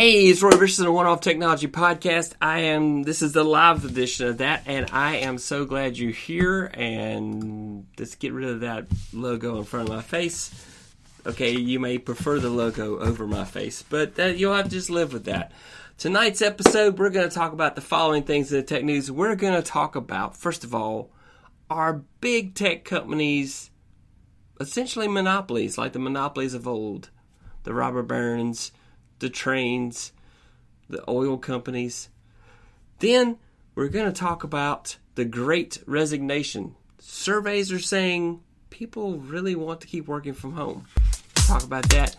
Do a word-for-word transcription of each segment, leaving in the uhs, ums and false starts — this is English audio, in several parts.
Hey, it's Roy Richardson of One Off Technology Podcast. I am, this is the live edition of that, and I am so glad you're here. And let's get rid of that logo in front of my face. Okay, you may prefer the logo over my face, but uh, you'll have to just live with that. Tonight's episode, we're going to talk about the following things in the tech news. We're going to talk about, first of all, are big tech companies essentially monopolies, like the monopolies of old? The robber barons, the trains, the oil companies. Then we're going to talk about the Great Resignation. Surveys are saying people really want to keep working from home. We'll talk about that.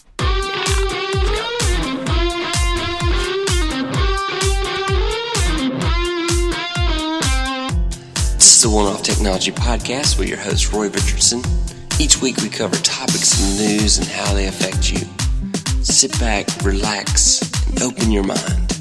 This is the One Off Technology Podcast with your host, Roy Richardson. Each week we cover topics in the news and how they affect you. Sit back, relax, and open your mind.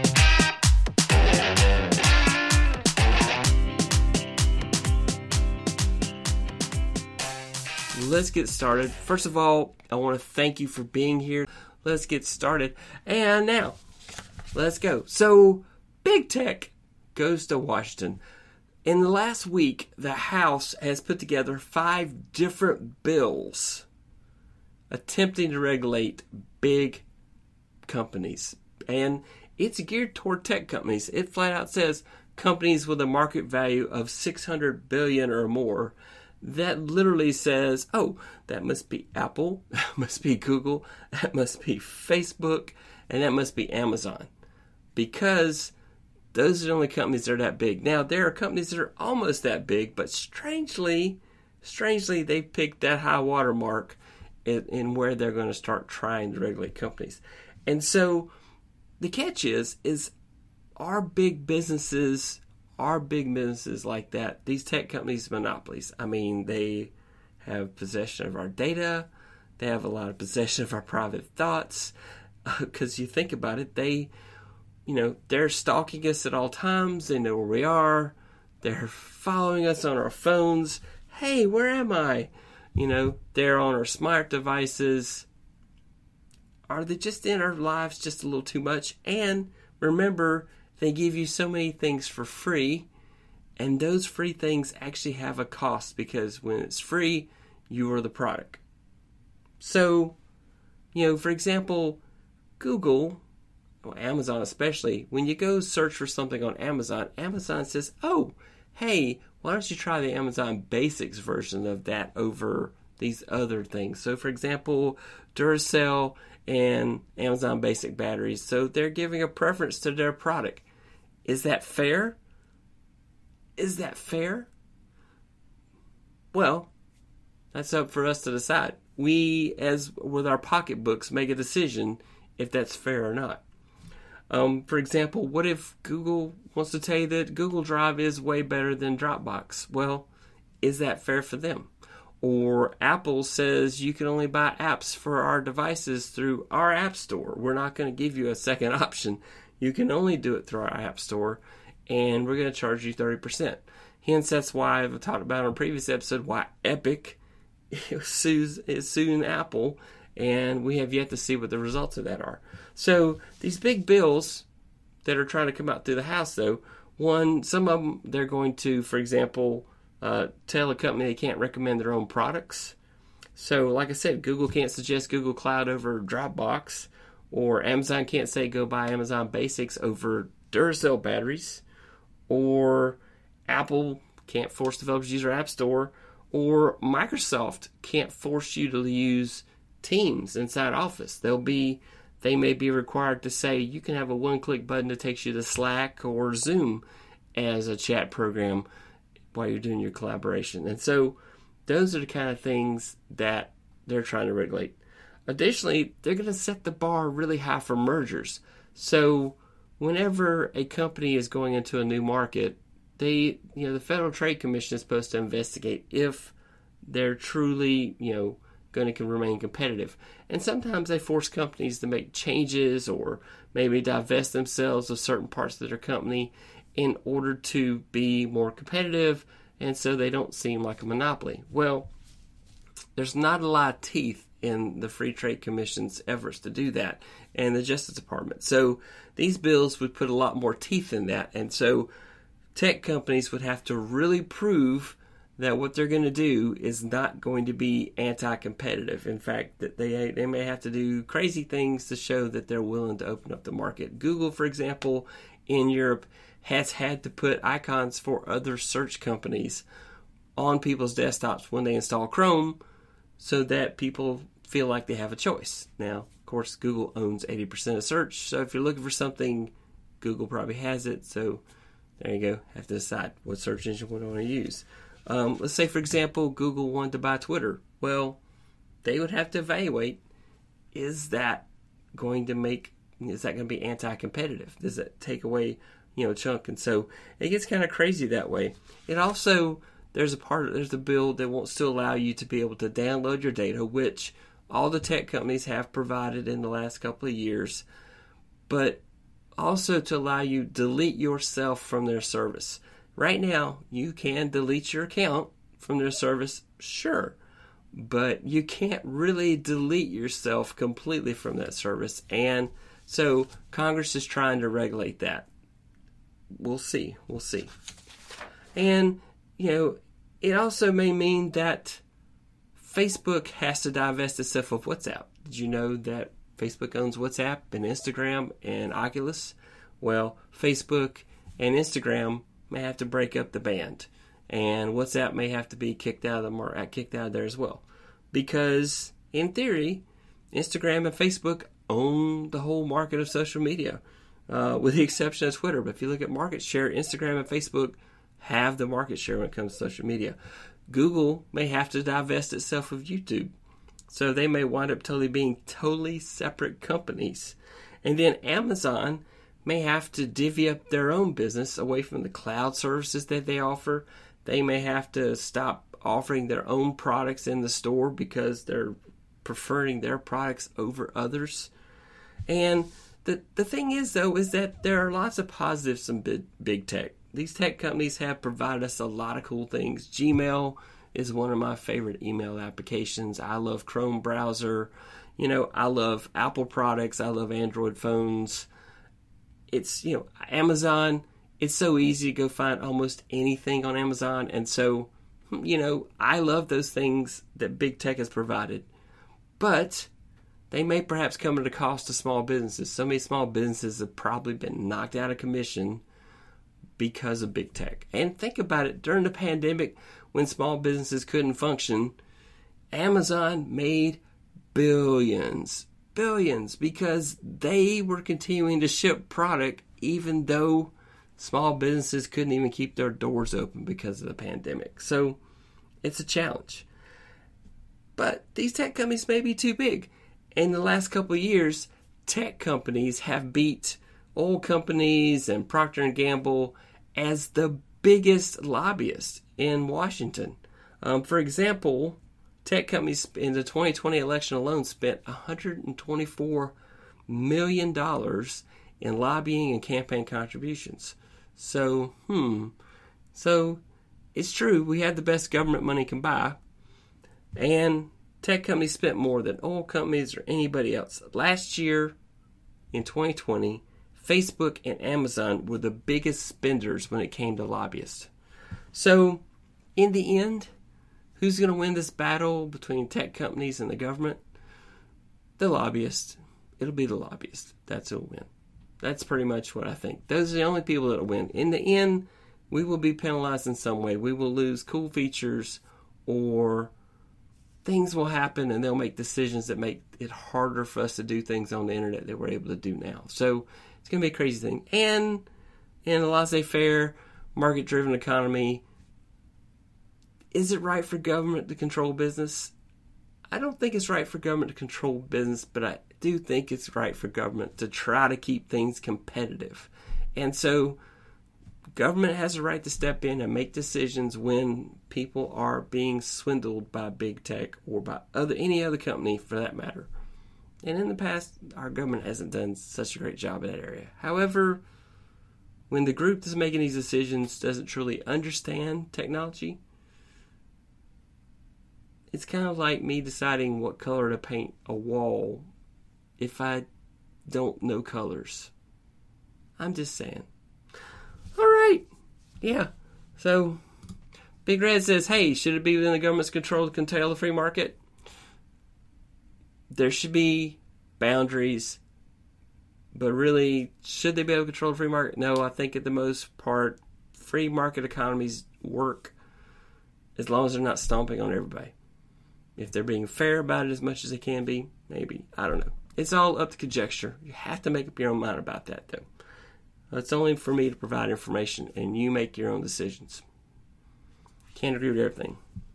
Let's get started. First of all, I want to thank you for being here. Let's get started. And now, let's go. So, big tech goes to Washington. In the last week, the House has put together five different bills attempting to regulate big companies. And it's geared toward tech companies. It flat out says companies with a market value of six hundred billion dollars or more. That literally says, oh, that must be Apple, that must be Google, that must be Facebook, and that must be Amazon. Because those are the only companies that are that big. Now, there are companies that are almost that big, but strangely, strangely, they picked that high water mark in, in where they're going to start trying to regulate companies. And so, the catch is, is our big businesses, our big businesses like that, these tech companies, monopolies. I mean, they have possession of our data. They have a lot of possession of our private thoughts. Because uh, you think about it, they... You know, they're stalking us at all times. They know where we are. They're following us on our phones. Hey, where am I? You know, they're on our smart devices. Are they just in our lives just a little too much? And remember, they give you so many things for free. And those free things actually have a cost because when it's free, you are the product. So, you know, for example, Google... Well, Amazon especially, when you go search for something on Amazon, Amazon says, oh, hey, why don't you try the Amazon Basics version of that over these other things? So, for example, Duracell and Amazon Basic batteries. So, they're giving a preference to their product. Is that fair? Is that fair? Well, that's up for us to decide. We, as with our pocketbooks, make a decision if that's fair or not. Um, for example, what if Google wants to tell you that Google Drive is way better than Dropbox? Well, is that fair for them? Or Apple says you can only buy apps for our devices through our App Store. We're not going to give you a second option. You can only do it through our App Store, and we're going to charge you thirty percent. Hence, that's why I've talked about on a previous episode why Epic sues, is suing Apple, and we have yet to see what the results of that are. So these big bills that are trying to come out through the House, though, one, some of them, they're going to, for example, uh, tell a company they can't recommend their own products. So, like I said, Google can't suggest Google Cloud over Dropbox, or Amazon can't say go buy Amazon Basics over Duracell batteries, or Apple can't force developers to use their App Store, or Microsoft can't force you to use Teams inside Office. They'll be... They may be required to say you can have a one-click button that takes you to Slack or Zoom as a chat program while you're doing your collaboration. And so those are the kind of things that they're trying to regulate. Additionally, they're going to set the bar really high for mergers. So whenever a company is going into a new market, they, you know, the Federal Trade Commission is supposed to investigate if they're truly, you know, going to remain competitive. And sometimes they force companies to make changes or maybe divest themselves of certain parts of their company in order to be more competitive and so they don't seem like a monopoly. Well, there's not a lot of teeth in the Free Trade Commission's efforts to do that, and the Justice Department. So these bills would put a lot more teeth in that, and so tech companies would have to really prove that what they're going to do is not going to be anti-competitive. In fact, that they they may have to do crazy things to show that they're willing to open up the market. Google, for example, in Europe has had to put icons for other search companies on people's desktops when they install Chrome so that people feel like they have a choice. Now, of course, Google owns eighty percent of search, so if you're looking for something, Google probably has it. So there you go. Have to decide what search engine we want to use. Um, let's say, for example, Google wanted to buy Twitter. Well, they would have to evaluate, is that going to make, is that going to be anti-competitive? Does it take away, you know, a chunk? And so it gets kind of crazy that way. It also, there's a part, there's a bill that won't still allow you to be able to download your data, which all the tech companies have provided in the last couple of years, but also to allow you to delete yourself from their service. Right now, you can delete your account from their service, sure, but you can't really delete yourself completely from that service. And so Congress is trying to regulate that. We'll see. We'll see. And, you know, it also may mean that Facebook has to divest itself of WhatsApp. Did you know that Facebook owns WhatsApp and Instagram and Oculus? Well, Facebook and Instagram may have to break up the band, and WhatsApp may have to be kicked out of the mar- kicked out of there as well, because in theory, Instagram and Facebook own the whole market of social media, uh, with the exception of Twitter. But if you look at market share, Instagram and Facebook have the market share when it comes to social media. Google may have to divest itself of YouTube, so they may wind up totally being totally separate companies, and then Amazon may have to divvy up their own business away from the cloud services that they offer. They may have to stop offering their own products in the store because they're preferring their products over others. And the the thing is, though, is that there are lots of positives in big, big tech. These tech companies have provided us a lot of cool things. Gmail is one of my favorite email applications. I love Chrome browser. You know, I love Apple products. I love Android phones. It's, you know, Amazon, it's so easy to go find almost anything on Amazon. And so, you know, I love those things that big tech has provided. But they may perhaps come at a cost to small businesses. So many small businesses have probably been knocked out of commission because of big tech. And think about it, during the pandemic, when small businesses couldn't function, Amazon made billions. Billions, because they were continuing to ship product even though small businesses couldn't even keep their doors open because of the pandemic. So it's a challenge. But these tech companies may be too big. In the last couple of years, tech companies have beat oil companies and Procter and Gamble as the biggest lobbyists in Washington. Um, for example, tech companies in the twenty twenty election alone spent one hundred twenty-four million dollars in lobbying and campaign contributions. So, hmm. So, it's true, we had the best government money can buy, and tech companies spent more than oil companies or anybody else. Last year, in twenty twenty, Facebook and Amazon were the biggest spenders when it came to lobbyists. So, in the end, who's going to win this battle between tech companies and the government? The lobbyists. It'll be the lobbyists. That's who'll win. That's pretty much what I think. Those are the only people that will win. In the end, we will be penalized in some way. We will lose cool features, or things will happen and they'll make decisions that make it harder for us to do things on the internet that we're able to do now. So it's going to be a crazy thing. And in a laissez-faire, market-driven economy, is it right for government to control business? I don't think it's right for government to control business, but I do think it's right for government to try to keep things competitive. And so government has a right to step in and make decisions when people are being swindled by big tech or by other any other company for that matter. And in the past, our government hasn't done such a great job in that area. However, when the group that's making these decisions doesn't truly understand technology, it's kind of like me deciding what color to paint a wall if I don't know colors. I'm just saying. All right. Yeah. So, Big Red says, hey, should it be within the government's control to curtail the free market? There should be boundaries. But really, should they be able to control the free market? No, I think at the most part, free market economies work as long as they're not stomping on everybody. If they're being fair about it as much as they can be, maybe. I don't know. It's all up to conjecture. You have to make up your own mind about that, though. It's only for me to provide information, and you make your own decisions. Can't agree with everything.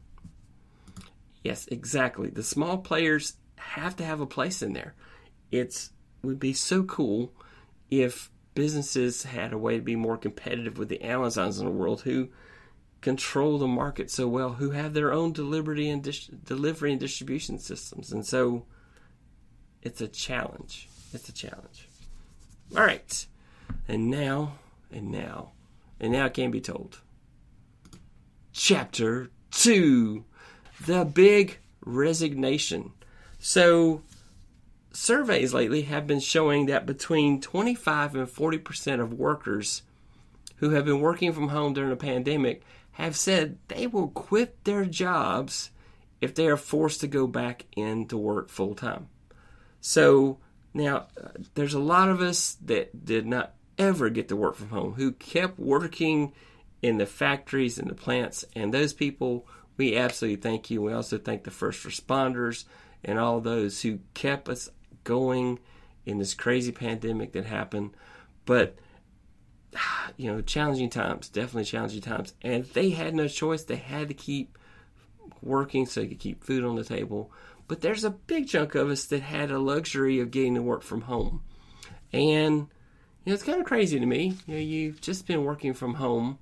Yes, exactly. The small players have to have a place in there. It would be so cool if businesses had a way to be more competitive with the Amazons in the world who control the market so well, who have their own delivery and dis- delivery and distribution systems. And so it's a challenge. It's a challenge. All right. And now, and now, and now it can be told. Chapter two, the big resignation. So, surveys lately have been showing that between twenty-five and forty percent of workers who have been working from home during the pandemic have said they will quit their jobs if they are forced to go back into work full time. So, now, uh, there's a lot of us that did not ever get to work from home, who kept working in the factories and the plants, and those people, we absolutely thank you. We also thank the first responders and all those who kept us going in this crazy pandemic that happened. But, you know, challenging times, definitely challenging times, and they had no choice. They had to keep working so they could keep food on the table. But there's a big chunk of us that had a luxury of getting to work from home. And, you know, it's kind of crazy to me. You know, you've just been working from home.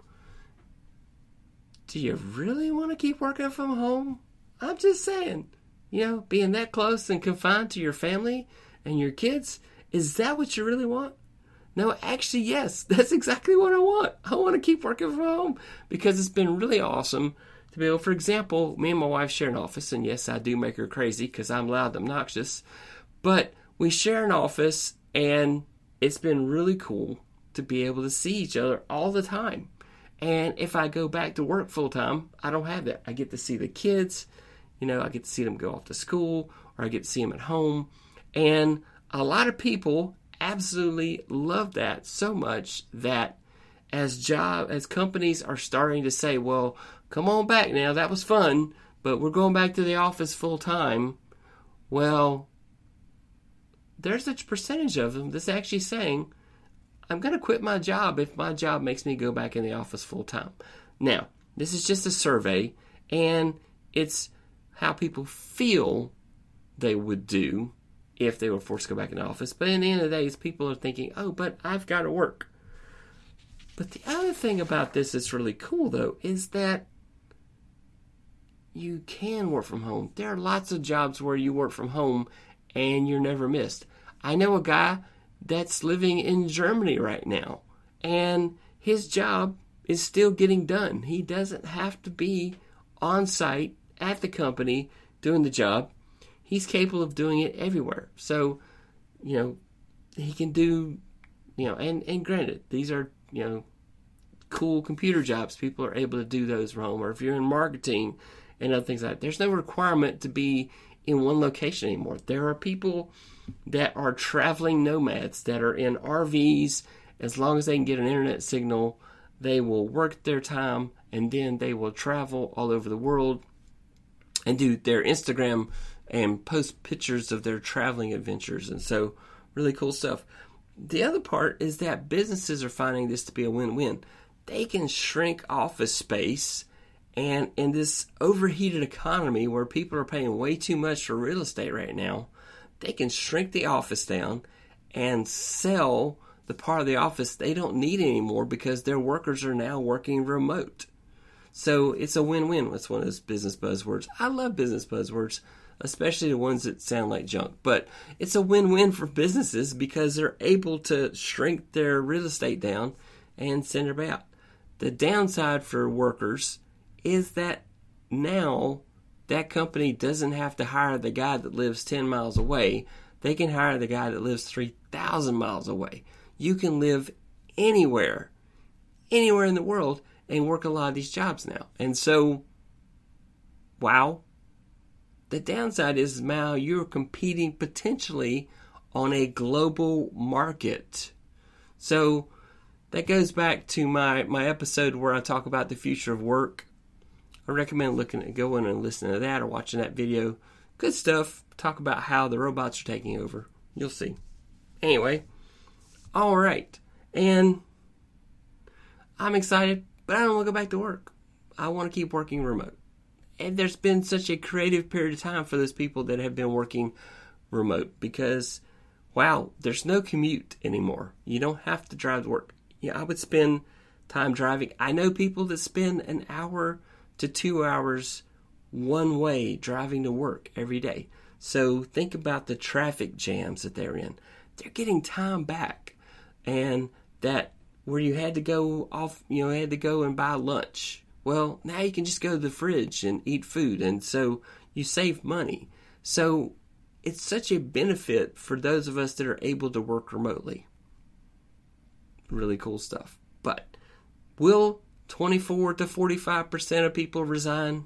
Do you really want to keep working from home? I'm just saying, you know, being that close and confined to your family and your kids, is that what you really want? No, actually, yes, that's exactly what I want. I want to keep working from home because it's been really awesome to be able, for example, me and my wife share an office, and yes, I do make her crazy because I'm loud and obnoxious, but we share an office, and it's been really cool to be able to see each other all the time. And if I go back to work full time, I don't have that. I get to see the kids, you know, I get to see them go off to school, or I get to see them at home, and a lot of people absolutely love that so much that as job as companies are starting to say, well, come on back now, that was fun, but we're going back to the office full time. Well, there's a percentage of them that's actually saying, I'm going to quit my job if my job makes me go back in the office full time. Now, this is just a survey, and it's how people feel they would do if they were forced to go back in the office. But in the end of the day, people are thinking, oh, but I've got to work. But the other thing about this that's really cool, though, is that you can work from home. There are lots of jobs where you work from home and you're never missed. I know a guy that's living in Germany right now, and his job is still getting done. He doesn't have to be on site at the company doing the job. He's capable of doing it everywhere. So, you know, he can do, you know, and, and granted, these are, you know, cool computer jobs. People are able to do those from home. Or if you're in marketing and other things like that, there's no requirement to be in one location anymore. There are people that are traveling nomads that are in R Vs. As long as they can get an internet signal, they will work their time, and then they will travel all over the world and do their Instagram and post pictures of their traveling adventures. And so, really cool stuff. The other part is that businesses are finding this to be a win-win. They can shrink office space, and in this overheated economy where people are paying way too much for real estate right now, they can shrink the office down and sell the part of the office they don't need anymore because their workers are now working remote. So it's a win-win. It's one of those business buzzwords. I love business buzzwords, especially the ones that sound like junk. But it's a win-win for businesses because they're able to shrink their real estate down and send it out. The downside for workers is that now that company doesn't have to hire the guy that lives ten miles away. They can hire the guy that lives three thousand miles away. You can live anywhere, anywhere in the world and work a lot of these jobs now. And so, wow. The downside is now you're competing potentially on a global market. So that goes back to my, my episode where I talk about the future of work. I recommend looking at going and listening to that or watching that video. Good stuff. Talk about how the robots are taking over. You'll see. Anyway, all right. And I'm excited, but I don't want to go back to work. I want to keep working remote. And there's been such a creative period of time for those people that have been working remote because, wow, there's no commute anymore. You don't have to drive to work. Yeah, I would spend time driving. I know people that spend an hour to two hours one way driving to work every day. So think about the traffic jams that they're in. They're getting time back. And that where you had to go off, you know, had to go and buy lunch. Well, now you can just go to the fridge and eat food. And so you save money. So it's such a benefit for those of us that are able to work remotely. Really cool stuff. But will twenty-four to forty-five percent of people resign?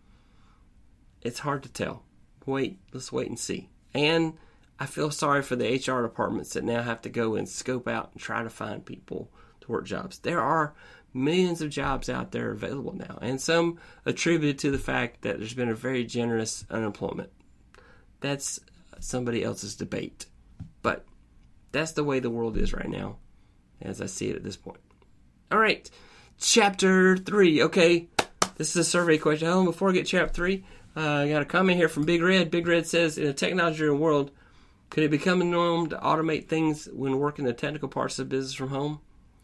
It's hard to tell. Wait, let's wait and see. And I feel sorry for the H R departments that now have to go and scope out and try to find people to work jobs. There are millions of jobs out there available now, and some attributed to the fact that there's been a very generous unemployment. That's somebody else's debate. But that's the way the world is right now, as I see it at this point. All right, chapter three. Okay, this is a survey question. Oh, before I get chapter three, uh, I got a comment here from Big Red. Big Red says, in a technology-driven world, could it become a norm to automate things when working the technical parts of business from home?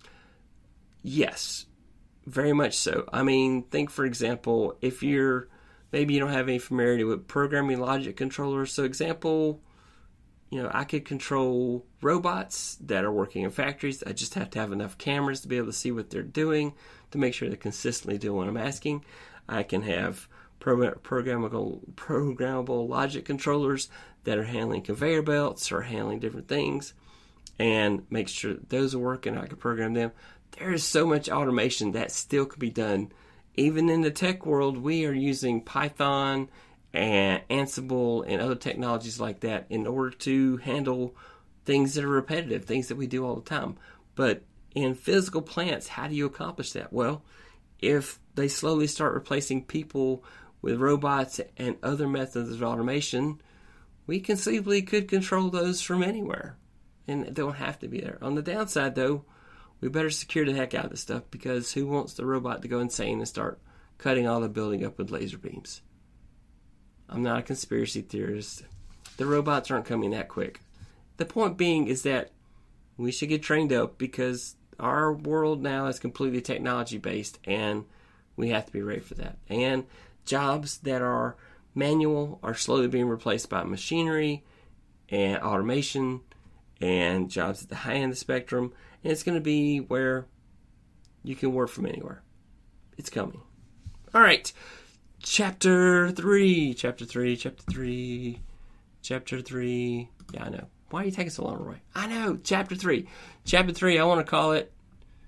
Yes, very much so. I mean, think, for example, if you're, maybe you don't have any familiarity with programming logic controllers. So example, you know, I could control robots that are working in factories. I just have to have enough cameras to be able to see what they're doing to make sure they're consistently doing what I'm asking. I can have programmable, programmable logic controllers that are handling conveyor belts or handling different things and make sure those are working. I can program them. There is so much automation that still can be done. Even in the tech world, we are using Python and Ansible and other technologies like that in order to handle things that are repetitive, things that we do all the time. But in physical plants, how do you accomplish that? Well, if they slowly start replacing people with robots and other methods of automation, we conceivably could control those from anywhere. And they don't have to be there. On the downside, though, we better secure the heck out of this stuff, because who wants the robot to go insane and start cutting all the building up with laser beams? I'm not a conspiracy theorist. The robots aren't coming that quick. The point being is that we should get trained up, because our world now is completely technology based, and we have to be ready for that. And jobs that are manual are slowly being replaced by machinery and automation, and jobs at the high end of the spectrum. And it's going to be where you can work from anywhere. It's coming. All right. Chapter three. Chapter three. Chapter three. Chapter three. Yeah, I know. Why are you taking so long, Roy? I know. Chapter three. Chapter three, I want to call it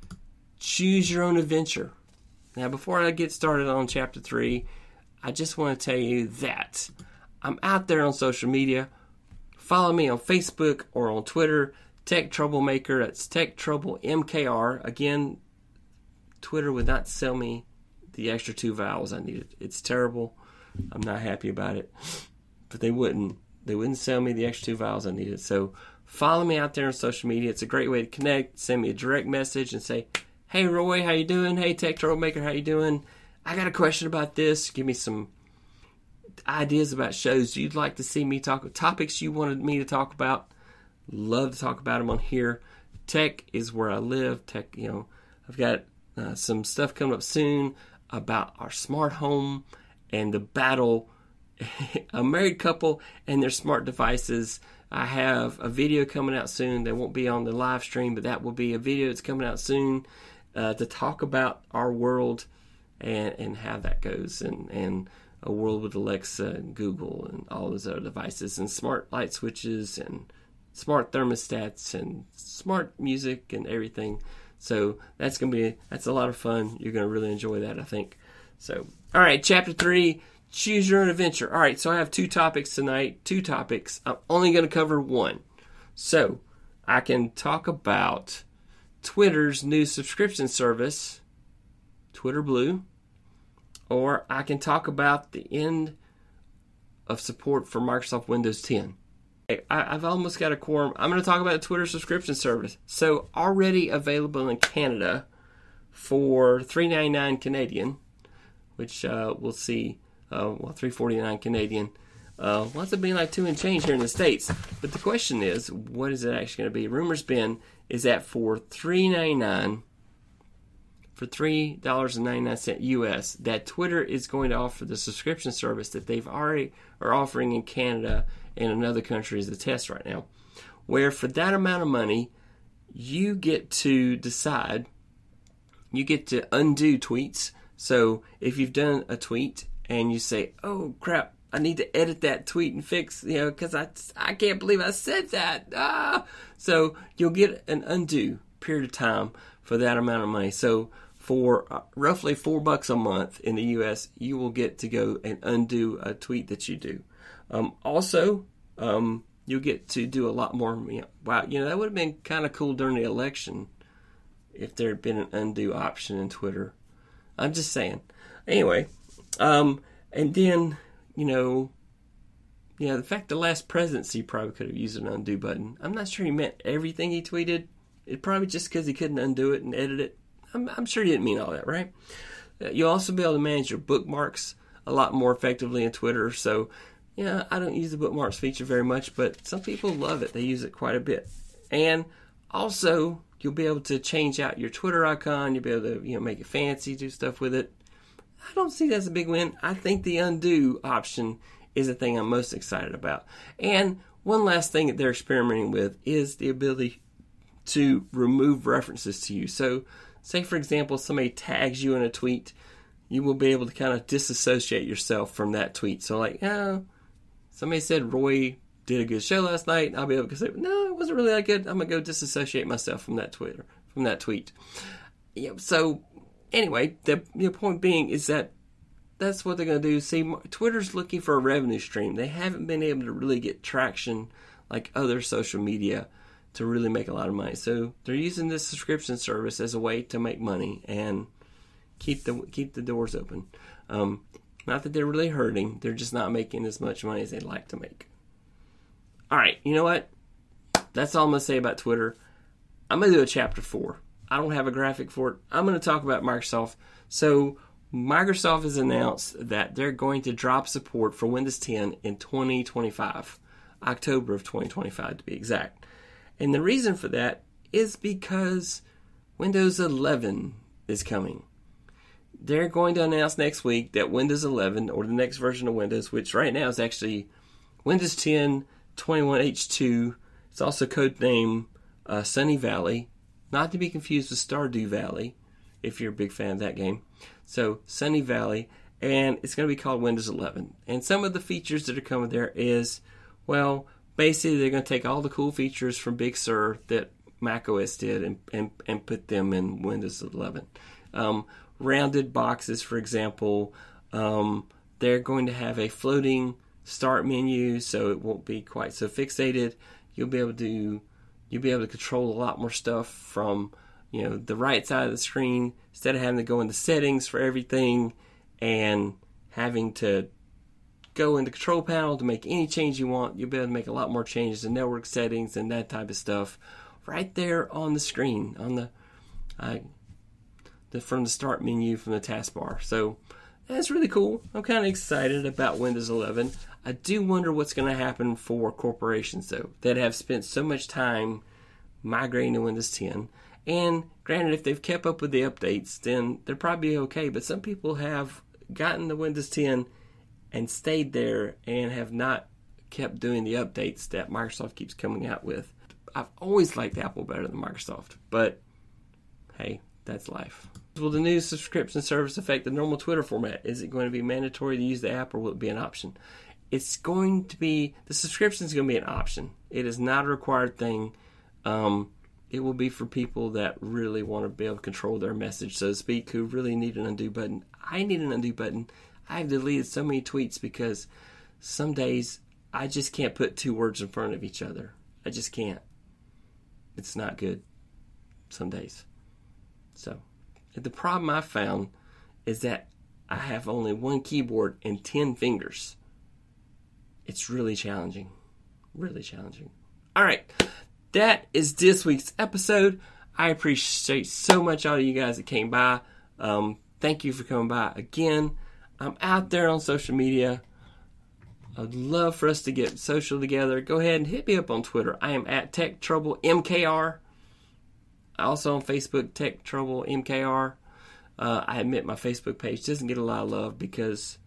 Choose Your Own Adventure. Now, before I get started on chapter three, I just want to tell you that I'm out there on social media. Follow me on Facebook or on Twitter, Tech Troublemaker. That's Tech Trouble M K R. Again, Twitter would not sell me the extra two vowels I needed. It's terrible. I'm not happy about it. But they wouldn't. They wouldn't sell me the extra two vowels I needed. So follow me out there on social media. It's a great way to connect. Send me a direct message and say, hey, Roy, how you doing? Hey, Tech Troublemaker, how you doing? I got a question about this. Give me some ideas about shows you'd like to see me talk, topics you wanted me to talk about. Love to talk about them on here. Tech is where I live. Tech, you know, I've got uh, some stuff coming up soon about our smart home and the battle, a married couple and their smart devices. I have a video coming out soon that won't be on the live stream, but that will be a video that's coming out soon uh, to talk about our world and, and how that goes, and, and a world with Alexa and Google and all those other devices, and smart light switches and smart thermostats and smart music and everything. So that's going to be, that's a lot of fun. You're going to really enjoy that, I think. So, all right, chapter three, choose your own adventure. All right, so I have two topics tonight, two topics. I'm only going to cover one. So I can talk about Twitter's new subscription service, Twitter Blue, or I can talk about the end of support for Microsoft Windows ten. I, I've almost got a quorum. I'm going to talk about the Twitter subscription service. So already available in Canada for three ninety-nine Canadian, which uh, we'll see, uh, well, three forty-nine Canadian. Uh, what's it being like two and change here in the States? But the question is, what is it actually going to be? Rumors been is that for three ninety-nine, for three ninety-nine U S, that Twitter is going to offer the subscription service that they've already are offering in Canada and in other countries, the test right now, where for that amount of money, you get to decide, you get to undo tweets. So if you've done a tweet and you say, oh crap, I need to edit that tweet and fix, you know, because I, I can't believe I said that. Ah! So you'll get an undo period of time for that amount of money. So for uh, roughly four bucks a month in the U S, you will get to go and undo a tweet that you do. Um, also, um, you'll get to do a lot more. You know, wow, you know, that would have been kind of cool during the election if there had been an undo option in Twitter. I'm just saying. Anyway, um, and then, you know, yeah, the fact the last presidency probably could have used an undo button. I'm not sure he meant everything he tweeted. It probably just because he couldn't undo it and edit it. I'm, I'm sure he didn't mean all that, right? Uh, you'll also be able to manage your bookmarks a lot more effectively in Twitter. So, yeah, I don't use the bookmarks feature very much, but some people love it. They use it quite a bit. And also, you'll be able to change out your Twitter icon. You'll be able to, you know, make it fancy, do stuff with it. I don't see that as a big win. I think the undo option is the thing I'm most excited about. And one last thing that they're experimenting with is the ability to remove references to you. So, say, for example, somebody tags you in a tweet, you will be able to kind of disassociate yourself from that tweet. So, like, oh, somebody said Roy did a good show last night. I'll be able to say, no, it wasn't really that good. I'm going to go disassociate myself from that Twitter, from that tweet. Yeah, so, anyway, the, the point being is that that's what they're going to do. See, Twitter's looking for a revenue stream. They haven't been able to really get traction like other social media to really make a lot of money. So they're using this subscription service as a way to make money and keep the keep the doors open. Um, not that they're really hurting. They're just not making as much money as they'd like to make. All right, you know what? That's all I'm going to say about Twitter. I'm going to do a chapter four. I don't have a graphic for it. I'm going to talk about Microsoft. So Microsoft has announced that they're going to drop support for Windows ten in twenty twenty-five. October of twenty twenty-five to be exact. And the reason for that is because Windows eleven is coming. They're going to announce next week that Windows eleven, or the next version of Windows, which right now is actually Windows ten twenty-one H two. It's also codenamed uh, Sunny Valley, not to be confused with Stardew Valley, if you're a big fan of that game. So Sunny Valley, and it's going to be called Windows eleven. And some of the features that are coming there is, well, basically they're going to take all the cool features from Big Sur that macOS did and, and, and put them in Windows eleven. Um, rounded boxes, for example. Um, they're going to have a floating start menu, so it won't be quite so fixated. You'll be able to you'll be able to control a lot more stuff from, you know, the right side of the screen instead of having to go into settings for everything and having to go in the control panel to make any change you want. You'll be able to make a lot more changes in network settings and that type of stuff right there on the screen, on the, uh, the from the start menu from the taskbar. So that's really cool. I'm kind of excited about Windows eleven. I do wonder what's going to happen for corporations, though, that have spent so much time migrating to Windows ten. And granted, if they've kept up with the updates, then they're probably okay. But some people have gotten to Windows ten and stayed there and have not kept doing the updates that Microsoft keeps coming out with. I've always liked Apple better than Microsoft, but hey, that's life. Will the new subscription service affect the normal Twitter format? Is it going to be mandatory to use the app, or will it be an option? It's going to be, the subscription is going to be an option. It is not a required thing. Um, it will be for people that really want to be able to control their message, so to speak, who really need an undo button. I need an undo button. I've deleted so many tweets because some days I just can't put two words in front of each other. I just can't. It's not good some days. So, the problem I found is that I have only one keyboard and ten fingers. It's really challenging. Really challenging. All right. That is this week's episode. I appreciate so much all of you guys that came by. Um, thank you for coming by again. I'm out there on social media. I'd love for us to get social together. Go ahead and hit me up on Twitter. I am at Tech Trouble M K R. Also on Facebook, Tech Trouble M K R. Uh, I admit my Facebook page doesn't get a lot of love because,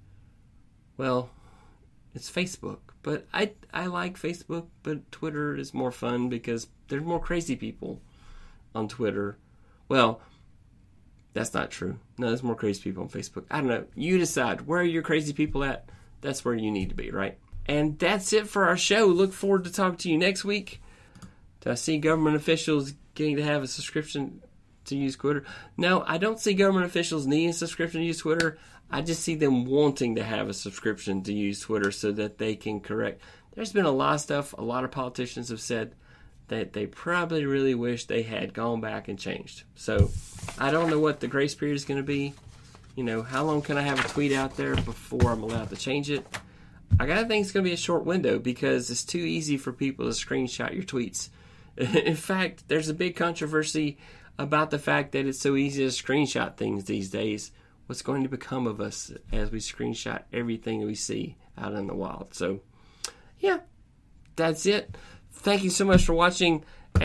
well, it's Facebook. But I I like Facebook, but Twitter is more fun because there's more crazy people on Twitter. Well, that's not true. No, there's more crazy people on Facebook. I don't know. You decide. Where are your crazy people at? That's where you need to be, right? And that's it for our show. Look forward to talking to you next week. Do I see government officials getting to have a subscription to use Twitter? No, I don't see government officials needing a subscription to use Twitter. I just see them wanting to have a subscription to use Twitter so that they can correct. There's been a lot of stuff. A lot of politicians have said that they probably really wish they had gone back and changed. So I don't know what the grace period is going to be. You know, how long can I have a tweet out there before I'm allowed to change it? I gotta think it's going to be a short window because it's too easy for people to screenshot your tweets. In fact, there's a big controversy about the fact that it's so easy to screenshot things these days. What's going to become of us as we screenshot everything we see out in the wild? So, yeah, that's it. Thank you so much for watching,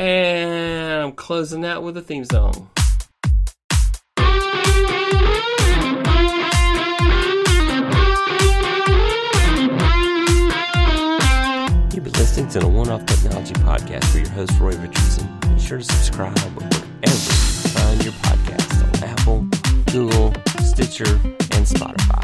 and I'm closing out with a theme song. You've been listening to the One-Off Technology Podcast with your host, Roy Richardson. Be sure to subscribe wherever you find your podcast on Apple, Google, Stitcher, and Spotify.